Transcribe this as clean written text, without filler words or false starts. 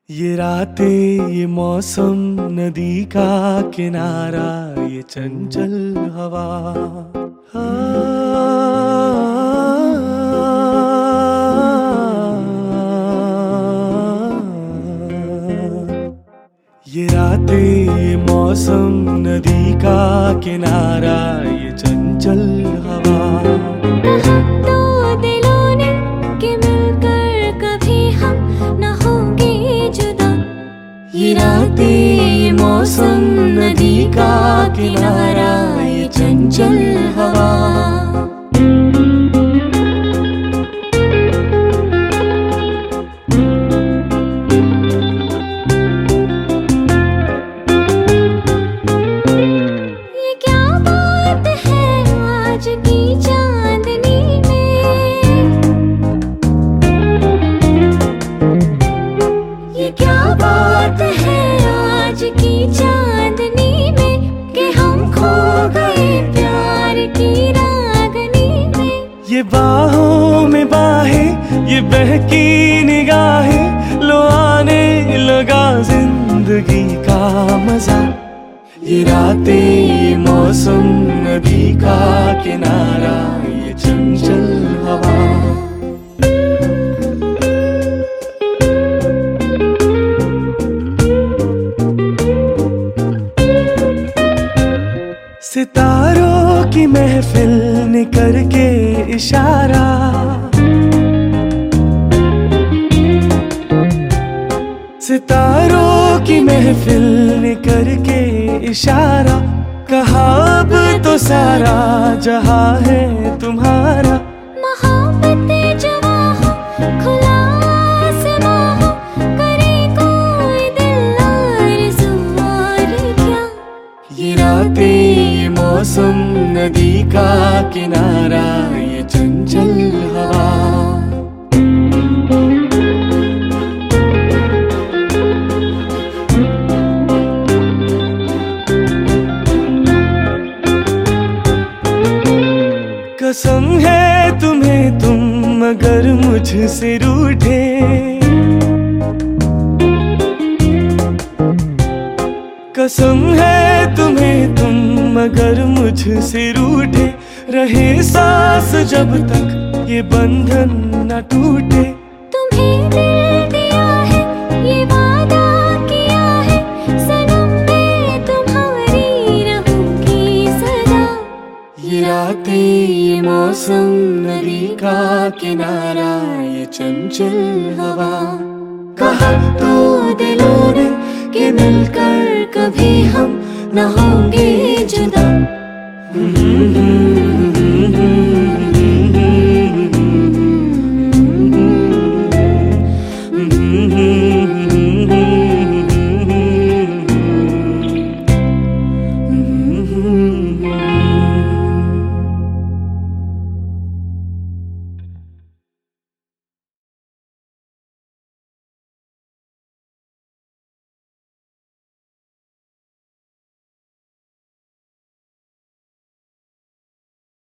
ये रातें, ये मौसम, नदी का किनारा, ये चंचल हवा, ये रातें, ये मौसम, नदी का किनारा, ये चंचल हवा। कहा तो दिलों ने कि मिलकर कभी हम न होंगे जुदा। ये रातें, ये मौसम, नदी का किनारा, ये चंचल हवा। ये क्या बात है आज की चांदनी में, ये क्या बात है आज की चांदनी में कि हम खो गए प्यार की रागनी में। ये बाहों में बाहें, ये बहकी निगाहें, लो आने लगा जिंदगी का मजा। ये रातें, ये मौसम, नदी का किनारा, ये चंचल हवा। सितारों की महफिल ने करके इशारा, सितारों की महफिल ने करके इशारा, कहा अब तो सारा जहां है तुम्हारा। मोहब्बतें जवां हो, खुला आसमां हो, करे कोई दिल आरज़ू और क्या। ये रातें, ये मौसम, नदी का किनारा, ये चंचल हवा। कसम है तुम्हें तुम अगर मुझसे रूठे, कसम है तुम्हें तुम अगर मुझसे रूठे, रहे सांस जब तक ये बंधन न टूटे। तुम्हें दिल दिया है, ये वादा किया है, सनम मैं तुम्हारी रहूंगी सदा। ये रातें, ये मौसम, नदी का किनारा, ये चंचल हवा। कहा तो दिलों ने कि मिलकर कभी हम न होंगे जुदा।